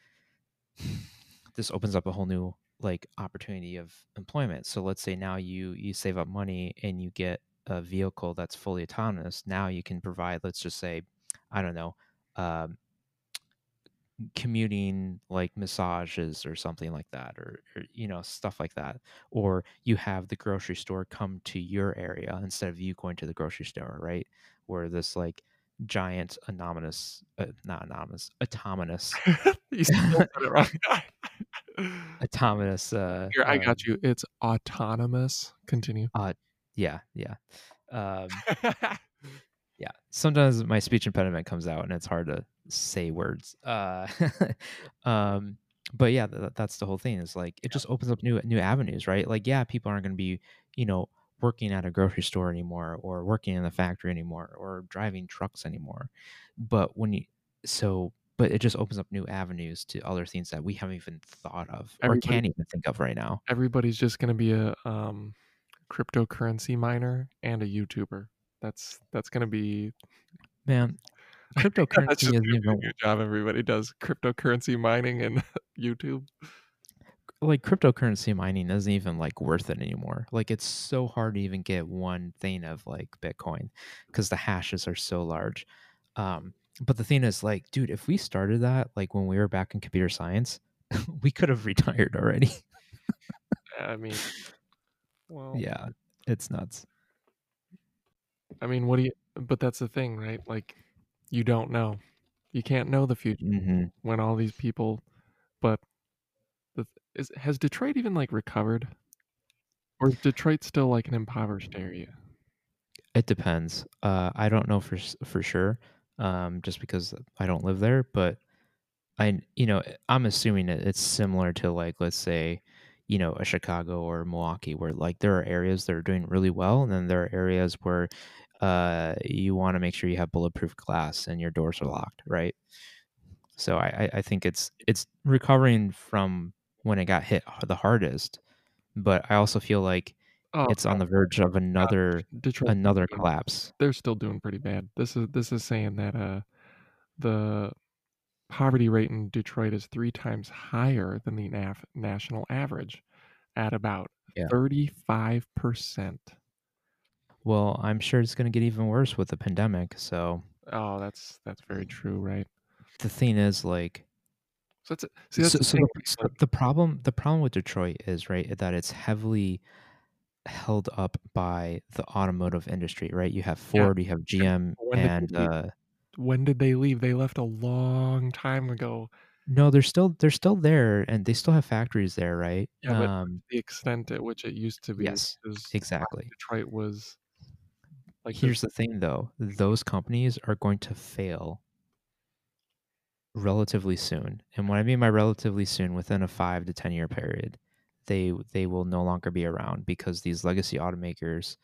[SPEAKER 1] This opens up a whole new like opportunity of employment. So let's say now you you save up money and you get a vehicle that's fully autonomous. Now you can provide, let's just say, I don't know, um, commuting like massages or something like that, or, or you know stuff like that. Or you have the grocery store come to your area instead of you going to the grocery store, right? Where this like giant anonymous, uh, not anonymous, autonomous,
[SPEAKER 2] You still said it wrong.
[SPEAKER 1] autonomous uh
[SPEAKER 2] Here, I got
[SPEAKER 1] um
[SPEAKER 2] you. It's autonomous. Continue.
[SPEAKER 1] uh yeah, yeah. um yeah, sometimes my speech impediment comes out and it's hard to say words. uh um but yeah, th- that's the whole thing is like it just opens up new new avenues, right? Like yeah, people aren't going to be, you know, working at a grocery store anymore or working in a factory anymore or driving trucks anymore. But when you so but it just opens up new avenues to other things that we haven't even thought of or
[SPEAKER 2] Everybody
[SPEAKER 1] can't even think of right now.
[SPEAKER 2] everybody's just gonna be a, um, cryptocurrency miner and a YouTuber. That's that's gonna be
[SPEAKER 1] Man,
[SPEAKER 2] that's
[SPEAKER 1] cryptocurrency
[SPEAKER 2] just
[SPEAKER 1] isn't
[SPEAKER 2] gonna be
[SPEAKER 1] even
[SPEAKER 2] a new job everybody does, cryptocurrency mining and YouTube.
[SPEAKER 1] like cryptocurrency mining isn't even like worth it anymore. Like it's so hard to even get one thing of like Bitcoin because the hashes are so large. Um, but the thing is, like, dude, if we started that like when we were back in computer science, we could have retired already.
[SPEAKER 2] I mean, well,
[SPEAKER 1] Yeah, it's nuts.
[SPEAKER 2] I mean, what do you but that's the thing, right? Like, you don't know. You can't know the future
[SPEAKER 1] Hmm.
[SPEAKER 2] when all these people but the th is has Detroit even, like, recovered? Or is Detroit still, like, an impoverished area?
[SPEAKER 1] It depends. Uh, I don't know for s- for sure, um, just because I don't live there. But I, you know, I'm assuming it, it's similar to like, let's say, you know, a Chicago or Milwaukee, where like there are areas that are doing really well, and then there are areas where uh, you want to make sure you have bulletproof glass and your doors are locked, right? So I, I I think it's it's recovering from when it got hit the hardest, but I also feel like
[SPEAKER 2] Oh,
[SPEAKER 1] it's
[SPEAKER 2] no,
[SPEAKER 1] on the verge of another
[SPEAKER 2] no, Detroit's still
[SPEAKER 1] another
[SPEAKER 2] doing
[SPEAKER 1] collapse.
[SPEAKER 2] they're still doing pretty bad. This is this is saying that, uh, the poverty rate in Detroit is three times higher than the naf national average at about
[SPEAKER 1] Yeah.
[SPEAKER 2] thirty-five percent.
[SPEAKER 1] Well, I'm sure it's going to get even worse with the pandemic. So
[SPEAKER 2] Oh, that's that's very true, right?
[SPEAKER 1] the thing is, like,
[SPEAKER 2] So that's see, that's
[SPEAKER 1] so,
[SPEAKER 2] the
[SPEAKER 1] so
[SPEAKER 2] thing,
[SPEAKER 1] the,
[SPEAKER 2] right?
[SPEAKER 1] so
[SPEAKER 2] Like,
[SPEAKER 1] the problem the problem with Detroit is, right, that it's heavily held up by the automotive industry, right? You have
[SPEAKER 2] yeah,
[SPEAKER 1] Ford, you have
[SPEAKER 2] and
[SPEAKER 1] G M,
[SPEAKER 2] when did they
[SPEAKER 1] and
[SPEAKER 2] leave?
[SPEAKER 1] uh,
[SPEAKER 2] When did they leave? They left a long time ago.
[SPEAKER 1] no, they're still they're still there, and they still have factories there, right?
[SPEAKER 2] Yeah, but
[SPEAKER 1] Um,
[SPEAKER 2] the extent at which it used to be,
[SPEAKER 1] yes,
[SPEAKER 2] because
[SPEAKER 1] exactly.
[SPEAKER 2] Detroit was like this.
[SPEAKER 1] Here's the thing, though: those companies are going to fail relatively soon. And what I mean by relatively soon, within a five to ten year period, they they will no longer be around because these legacy automakers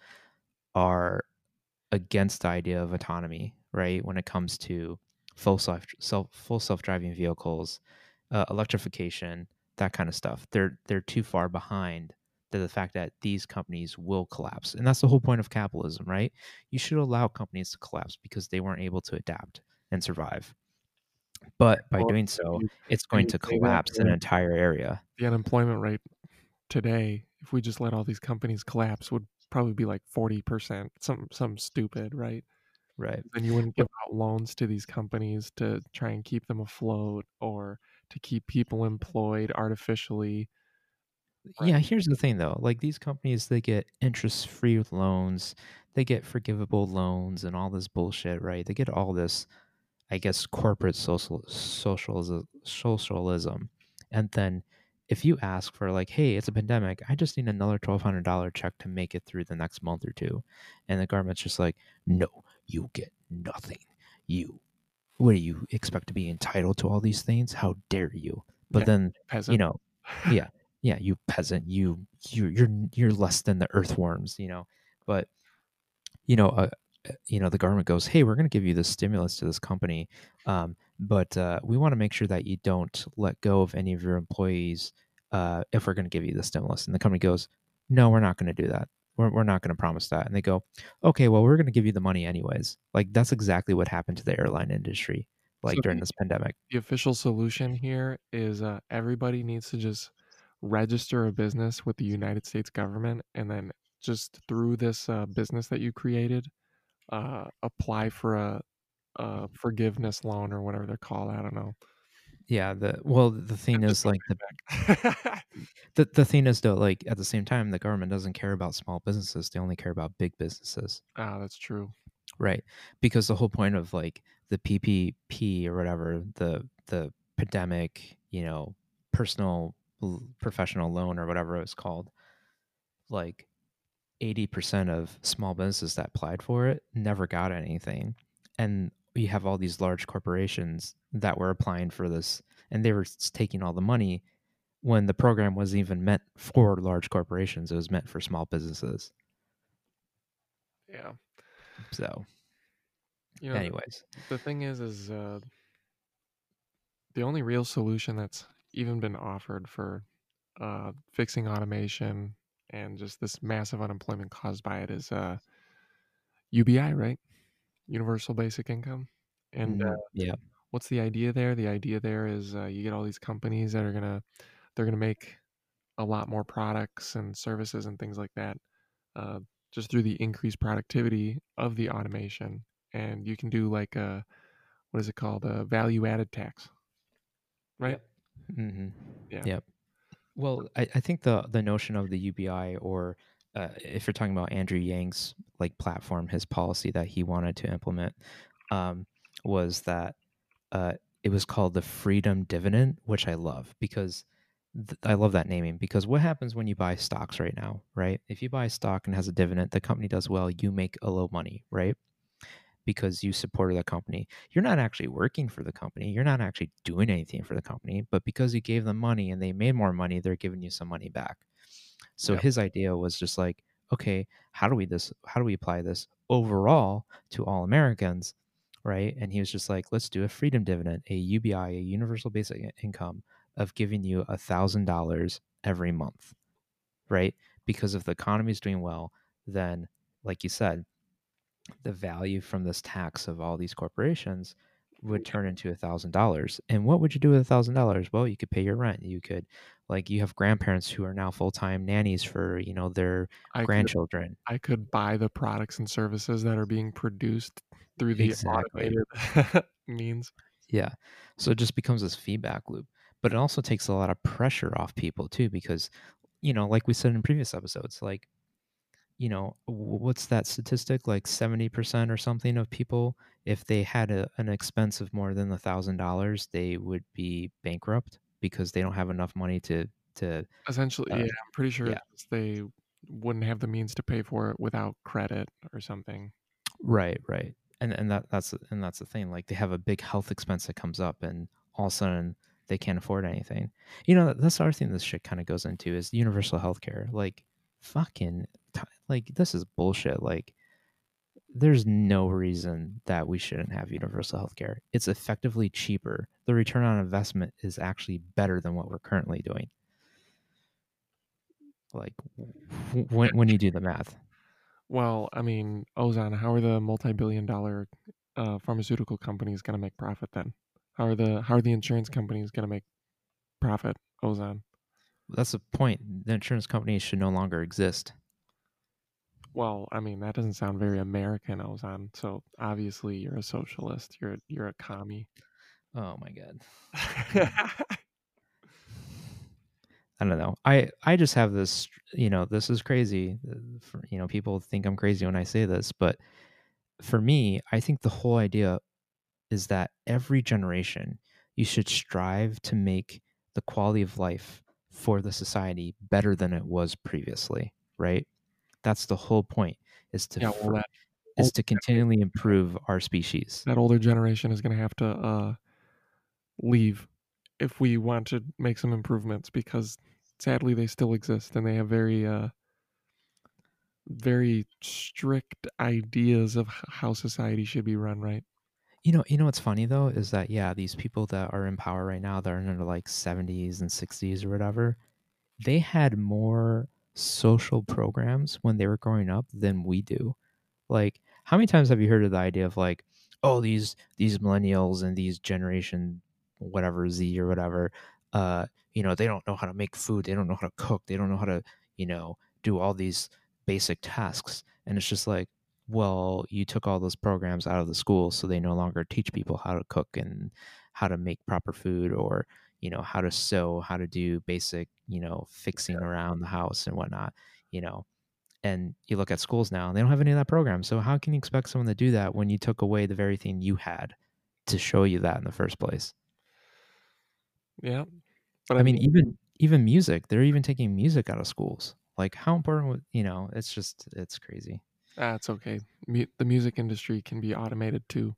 [SPEAKER 1] are against the idea of autonomy, right? When it comes to full self, self full self driving vehicles, uh, electrification, that kind of stuff. They're they're too far behind to the fact that these companies will collapse, and that's the whole point of capitalism, right? You should allow companies to collapse because they weren't able to adapt and survive. But by
[SPEAKER 2] Well,
[SPEAKER 1] doing so,
[SPEAKER 2] you
[SPEAKER 1] it's
[SPEAKER 2] and
[SPEAKER 1] going
[SPEAKER 2] you
[SPEAKER 1] to
[SPEAKER 2] say that,
[SPEAKER 1] collapse
[SPEAKER 2] but
[SPEAKER 1] an
[SPEAKER 2] then
[SPEAKER 1] entire area.
[SPEAKER 2] the unemployment rate today, if we just let all these companies collapse, would probably be like forty percent, some some stupid, right?
[SPEAKER 1] Right.
[SPEAKER 2] Then you wouldn't give
[SPEAKER 1] But
[SPEAKER 2] out loans to these companies to try and keep them afloat or to keep people employed artificially, right?
[SPEAKER 1] yeah, here's the thing though. Like these companies, they get interest-free loans, they get forgivable loans and all this bullshit, right? They get all this, I guess, corporate social socialism socialism. And then if you ask for like, hey, it's a pandemic, I just need another twelve hundred dollar check to make it through the next month or two. And the government's just like, no, you get nothing. You what do you expect to be entitled to all these things? How dare you? But
[SPEAKER 2] Yeah,
[SPEAKER 1] then, you
[SPEAKER 2] peasant.
[SPEAKER 1] know, yeah, yeah, you peasant, you you you're you're less than the earthworms, you know. But you know, uh, uh, you know, the government goes, hey, we're going to give you this stimulus to this company, um, but uh, we want to make sure that you don't let go of any of your employees uh, if we're going to give you the stimulus. And the company goes, no, we're not going to do that. We're, we're not going to promise that. And they go, okay, well, we're going to give you the money anyways. Like that's exactly what happened to the airline industry,
[SPEAKER 2] So
[SPEAKER 1] like during
[SPEAKER 2] the
[SPEAKER 1] this pandemic.
[SPEAKER 2] the official solution here is, uh, everybody needs to just register a business with the United States government, and then just through this, uh, business that you created, uh, apply for a a forgiveness loan or whatever they're called, I don't know,
[SPEAKER 1] Yeah. The well, the
[SPEAKER 2] and
[SPEAKER 1] thing
[SPEAKER 2] just
[SPEAKER 1] is,
[SPEAKER 2] pay
[SPEAKER 1] like the
[SPEAKER 2] it right back.
[SPEAKER 1] the the thing is though, like at the same time, the government doesn't care about small businesses; they only care about big businesses.
[SPEAKER 2] Ah, that's true.
[SPEAKER 1] Right. Because the whole point of like the P P P or whatever, the the pandemic, you know, personal l- professional loan or whatever it was called, like eighty percent of small businesses that applied for it never got anything. And you have all these large corporations that were applying for this and they were s- taking all the money when the program wasn't even meant for large corporations. It was meant for small businesses.
[SPEAKER 2] Yeah.
[SPEAKER 1] So,
[SPEAKER 2] You know, the
[SPEAKER 1] anyways,
[SPEAKER 2] the thing is is, uh, the only real solution that's even been offered for, uh, fixing automation and just this massive unemployment caused by it is, uh, U B I, right? Universal Basic Income. And,
[SPEAKER 1] mm,
[SPEAKER 2] uh,
[SPEAKER 1] yeah.
[SPEAKER 2] what's the idea there? The idea there is, uh, you get all these companies that are gonna they're gonna make a lot more products and services and things like that, uh, just through the increased productivity of the automation. And you can do like a, what is it called? A value added tax, right?
[SPEAKER 1] Yep. hmm
[SPEAKER 2] Yeah.
[SPEAKER 1] Yep. Well, I, I think the the notion of the U B I, or uh, if you're talking about Andrew Yang's like platform, his policy that he wanted to implement, um, was that uh, it was called the freedom dividend, which I love because th- I love that naming. Because what happens when you buy stocks right now, right? If you buy a stock and has a dividend, the company does well, you make a little money, right? because you supported the company. You're not actually working for the company. You're not actually doing anything for the company, but because you gave them money and they made more money, they're giving you some money back. So
[SPEAKER 2] Yep.
[SPEAKER 1] his idea was just like, okay, how do we this how do we apply this overall to all Americans, right? And he was just like, let's do a freedom dividend, a U B I, a universal basic in- income of giving you a thousand dollars every month, right? Because if the economy is doing well, then like you said, the value from this tax of all these corporations would turn into a thousand dollars. And what would you do with a thousand dollars? Well, you could pay your rent. You could, like, you have grandparents who are now full time nannies for you know their
[SPEAKER 2] I could
[SPEAKER 1] grandchildren.
[SPEAKER 2] I could buy the products and services that are being produced through the
[SPEAKER 1] Exactly.
[SPEAKER 2] automated means.
[SPEAKER 1] Yeah. So it just becomes this feedback loop. But it also takes a lot of pressure off people too, because you know, like we said in previous episodes, like you know, w- what's that statistic? Like seventy percent or something of people, if they had a, an expense of more than a thousand dollars, they would be bankrupt because they don't have enough money to, to,
[SPEAKER 2] Essentially,
[SPEAKER 1] uh,
[SPEAKER 2] yeah, I'm pretty sure
[SPEAKER 1] yeah,
[SPEAKER 2] it's they wouldn't have the means to pay for it without credit or something.
[SPEAKER 1] right, right. And, and that, that's, and that's the thing. Like they have a big health expense that comes up and all of a sudden they can't afford anything. You know, that's the other thing this shit kind of goes into is universal healthcare. Like fucking, t- like this is bullshit. Like, there's no reason that we shouldn't have universal healthcare. It's effectively cheaper. The return on investment is actually better than what we're currently doing. Like w- when when you do the math.
[SPEAKER 2] Well, I mean, Ozan, how are the multi-billion dollar uh, pharmaceutical companies going to make profit then? How are the how are the insurance companies going to make profit, Ozan?
[SPEAKER 1] That's the point. The insurance companies should no longer exist.
[SPEAKER 2] Well, I mean, that doesn't sound very American, Ozan. So obviously you're a socialist. You're you're a commie.
[SPEAKER 1] Oh my god. I don't know. I I just have this, you know, this is crazy. uh, For, you know, people think I'm crazy when I say this, but for me, I think the whole idea is that every generation you should strive to make the quality of life for the society better than it was previously, right? That's the whole point is to
[SPEAKER 2] Yeah, well,
[SPEAKER 1] fr-
[SPEAKER 2] that
[SPEAKER 1] is
[SPEAKER 2] older
[SPEAKER 1] to
[SPEAKER 2] generation,
[SPEAKER 1] continually improve our species.
[SPEAKER 2] that older generation is going to have to uh, leave if we want to make some improvements because sadly they still exist and they have very uh very strict ideas of h- how society should be run, right?
[SPEAKER 1] You know, you know what's funny though is that yeah, these people that are in power right now that are in their like seventies and sixties or whatever, they had more social programs when they were growing up than we do. Like, how many times have you heard of the idea of like, oh, these these millennials and these generation whatever Z or whatever, uh, you know, they don't know how to make food, they don't know how to cook, they don't know how to, you know, do all these basic tasks. And it's just like, well, you took all those programs out of the schools, so they no longer teach people how to cook and how to make proper food or, you know, how to sew, how to do basic, you know, fixing around the house and whatnot, you know and you look at schools now, they don't have any of that program. So how can you expect someone to do that when you took away the very thing you had to show you that in the first place?
[SPEAKER 2] Yeah, but
[SPEAKER 1] I
[SPEAKER 2] I
[SPEAKER 1] mean,
[SPEAKER 2] mean,
[SPEAKER 1] even even music, they're even taking music out of schools. Like how important would, you know, it's just it's crazy.
[SPEAKER 2] that's okay. Mu- the music industry can be automated too.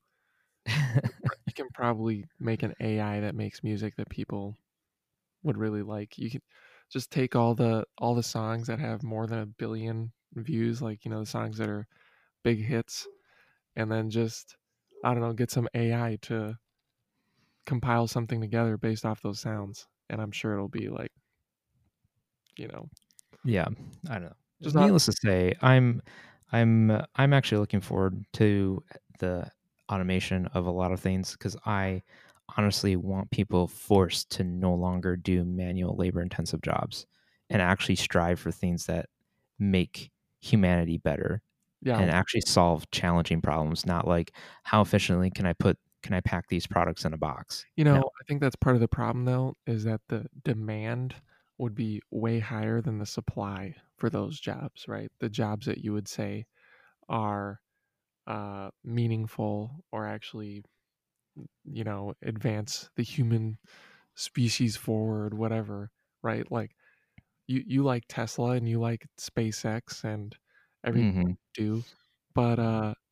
[SPEAKER 2] You can probably make an A I that makes music that people would really like. You can just take all the all the songs that have more than a billion views, like you know the songs that are big hits, and then just I don't know, get some A I to compile something together based off those sounds, and I'm sure it'll be like you know
[SPEAKER 1] Yeah, I don't know.
[SPEAKER 2] just not.
[SPEAKER 1] Needless to say, I'm I'm uh, I'm actually looking forward to the automation of a lot of things because I honestly want people forced to no longer do manual labor intensive jobs and actually strive for things that make humanity better
[SPEAKER 2] Yeah,
[SPEAKER 1] and actually solve challenging problems, not like how efficiently can I put can I pack these products in a box?
[SPEAKER 2] you
[SPEAKER 1] No.
[SPEAKER 2] know, I think that's part of the problem though, is that the demand would be way higher than the supply for those jobs, right? The jobs that you would say are uh, meaningful or actually, you know, advance the human species forward, whatever, right? Like you, you like Tesla and you like SpaceX and everything
[SPEAKER 1] Mhm.
[SPEAKER 2] they do, but uh,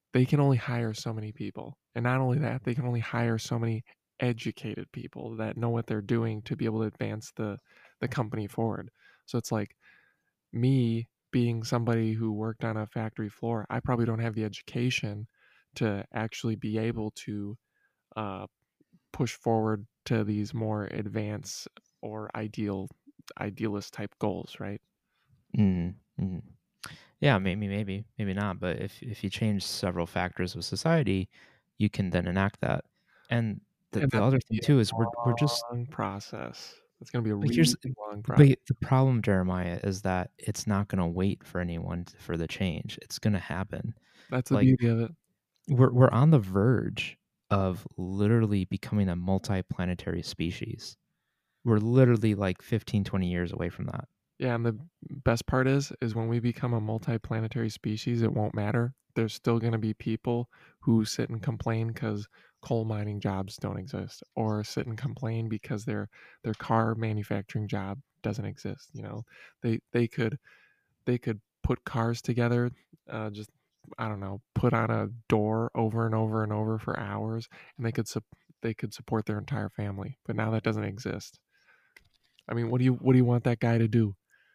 [SPEAKER 2] they can only hire so many people. And not only that, they can only hire so many educated people that know what they're doing to be able to advance the the company forward. So it's like me being somebody who worked on a factory floor, I probably don't have the education to actually be able to uh, push forward to these more advanced or ideal idealist type goals, right?
[SPEAKER 1] Mm, mhm. Yeah, maybe, maybe, maybe not. But if if you change several factors of society, you can then enact that. And the
[SPEAKER 2] And
[SPEAKER 1] the
[SPEAKER 2] that's
[SPEAKER 1] other
[SPEAKER 2] gonna
[SPEAKER 1] thing
[SPEAKER 2] be
[SPEAKER 1] too is we're we're just
[SPEAKER 2] a long process. It's gonna be a
[SPEAKER 1] but
[SPEAKER 2] really
[SPEAKER 1] here's
[SPEAKER 2] long process.
[SPEAKER 1] but the problem, Jeremiah, is that it's not going to wait for anyone to, for the change. It's going to happen.
[SPEAKER 2] That's the
[SPEAKER 1] Like
[SPEAKER 2] beauty of it.
[SPEAKER 1] we're we're on the verge of literally becoming a multi-planetary species. We're literally like fifteen, twenty years away from that.
[SPEAKER 2] Yeah, and the best part is is when we become a multi-planetary species, it won't matter. There's still going to be people who sit and complain cuz coal mining jobs don't exist, or sit and complain because their their car manufacturing job doesn't exist, you know. They they could they could put cars together, uh, just I don't know, put on a door over and over and over for hours, and they could sup- they could support their entire family. But now that doesn't exist. I mean, what do you what do you want that guy to do?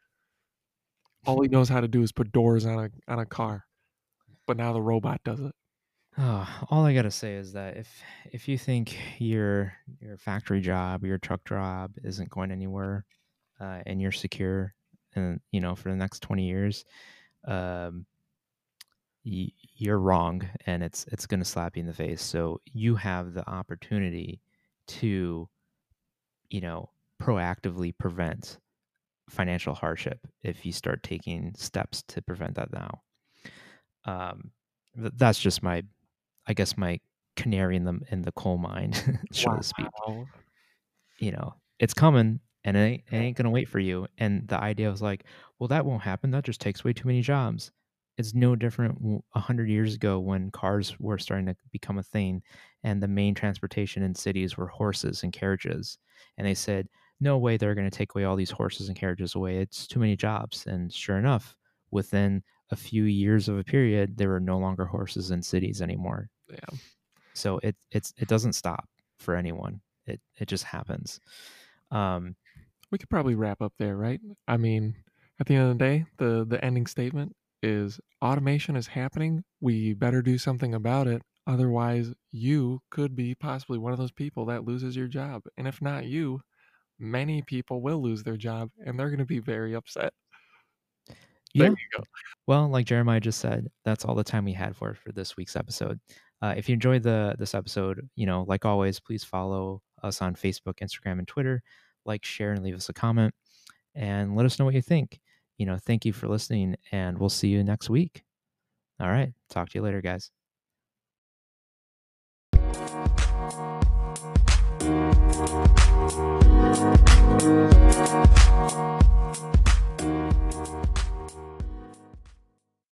[SPEAKER 2] All he knows how to do is put doors on a on a car. But now the robot does it.
[SPEAKER 1] Oh, all I gotta say is that if if you think your your factory job, your truck job isn't going anywhere, uh, and you're secure, and you know for the next twenty years, um, y- you're wrong, and it's it's gonna slap you in the face. So you have the opportunity to, you know, proactively prevent financial hardship if you start taking steps to prevent that now. Um, th- that's just my, I guess, my canary in the in the coal mine, so to speak.
[SPEAKER 2] Wow.
[SPEAKER 1] You know, it's coming, and it ain't, it ain't gonna wait for you. And the idea was like, well, that won't happen. That just takes away too many jobs. It's no different w- a hundred years ago when cars were starting to become a thing, and the main transportation in cities were horses and carriages. And they said, no way, they're going to take away all these horses and carriages away. It's too many jobs. And sure enough, within a few years of a period, there were no longer horses in cities anymore.
[SPEAKER 2] Yeah.
[SPEAKER 1] So it it's it doesn't stop for anyone. It it just happens. Um,
[SPEAKER 2] We could probably wrap up there, right? I mean, at the end of the day, the the ending statement is automation is happening. We better do something about it. Otherwise, you could be possibly one of those people that loses your job. And if not you, many people will lose their job and they're going to be very upset. There
[SPEAKER 1] yeah.
[SPEAKER 2] you go.
[SPEAKER 1] Well, like Jeremiah just said, that's all the time we had for for this week's episode. Uh, if you enjoyed the this episode, you know, like always, please follow us on Facebook, Instagram, and Twitter. Like, share, and leave us a comment, and let us know what you think. You know, thank you for listening, and we'll see you next week. All right, talk to you later, guys.